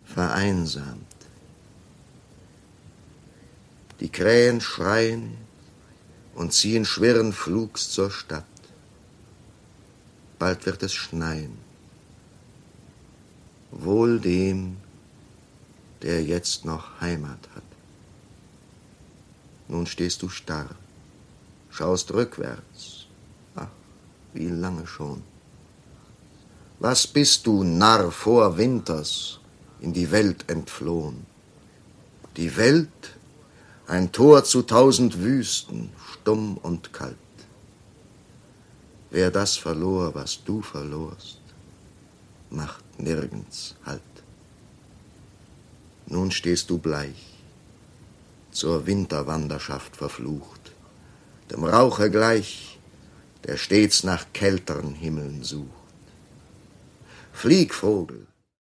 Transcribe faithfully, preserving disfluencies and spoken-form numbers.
vereinsamt. Die Krähen schreien und ziehen schweren Flugs zur Stadt. Bald wird es schneien. Wohl dem, der jetzt noch Heimat hat. Nun stehst du starr, schaust rückwärts. Ach, wie lange schon. Was bist du, Narr, vor Winters in die Welt entflohen? Die Welt, ein Tor zu tausend Wüsten, stumm und kalt. Wer das verlor, was du verlorst, macht nirgends Halt. Nun stehst du bleich, zur Winterwanderschaft verflucht, dem Rauche gleich, der stets nach kälteren Himmeln sucht. Flieg, Vogel,